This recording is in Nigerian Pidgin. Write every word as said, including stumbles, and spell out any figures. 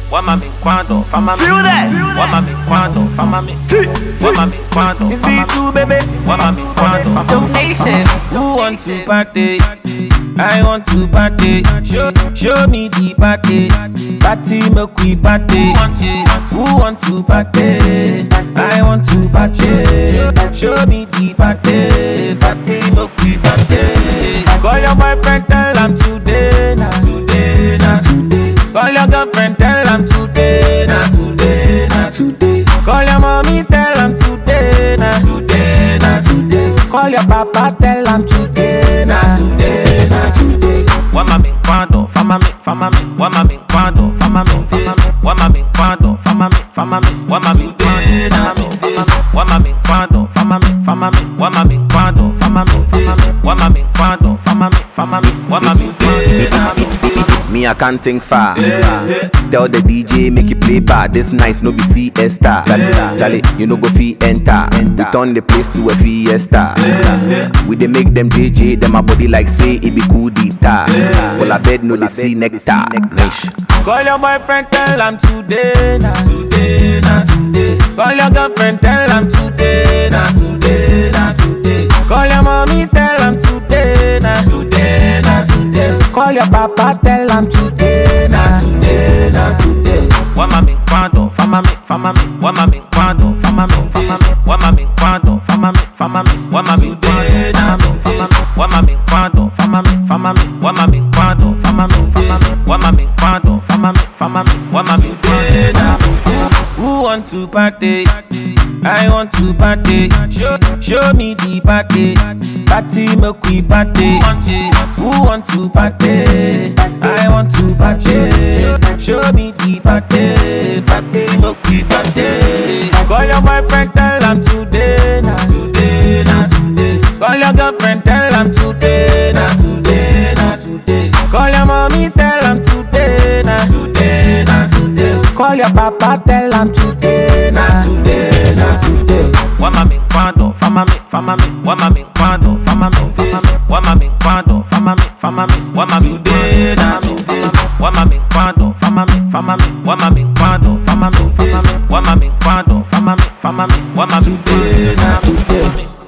Wama me quando, fama me. Feel that. Wama me quando, fama me. Wama me quando. It's B two, baby. Wama me quando. Donation. Who want to party? I want to party. Show, show me the party. Party, make we party. Who want to party? I want to party. Show me the party. Party, make we party. Call your boyfriend, tell him today, nah, today, nah, today. Call your girlfriend, tell him today, nah, today, nah, today. Call your mommy, tell him today, nah, today, nah, today. Call your papa, tell him today, nah, today, nah, today. Wama me quando, fama me, fama me. Wama me quando, fama me, fama me. Wama me quando, fama me, fama me. Wama me quando, fama me, fama me. Wama me quando, fama me, fama me. Wama me quando, fama me, fama me. Wama me quando, fama me, fama me. Wama me quando. Me, I can't think far. Tell the D J make it play bad. This nice no be siesta. Charlie, you no go fee enter. We turn the place to a fiesta. We dey make them J J, them a body like say it be cool guitar. Well I bed no they see nectar. Nice. Call your boyfriend, tell him today, nah, today, nah, today. Call your girlfriend, tell him today, nah, today, nah, today. Call your mommy, tell him today, nah, today, nah, today. Call your papa, tell him today, nah, today, nah, today. Wama me quando, fama me, fama me. Wama me quando, fama me, fama me. Wama me quando, fama me, fama me. Wama me quando, fama me, fama me. Wama me quando, fama me, fama me. Wama me quando, fama me, fama me. Wama me quando, fama me, fama me. Wama me quando. Who want to party? I want to party. Show, show me the party. Party, make we party. Who want to party? I want to party. Show me the party. Party, make we party. Call your boyfriend, tell him today, nah, today, nah, today. Call your girlfriend, tell him today, nah, today, nah, today. Call your mommy, tell him today, nah, today, nah, today. Call your papa, tell him today, nah, today, nah, today. Wama me quando, fama me, fama me. Wama me quando, fama me, fama me. Wama me quando, fama me, fama me. Wama me Today, nah, quando, today. Wama me quando, fama me, fama me. Wama me quando, fama me, fama me. Wama me quando, fama me, fama me. Wama me Today, nah, today.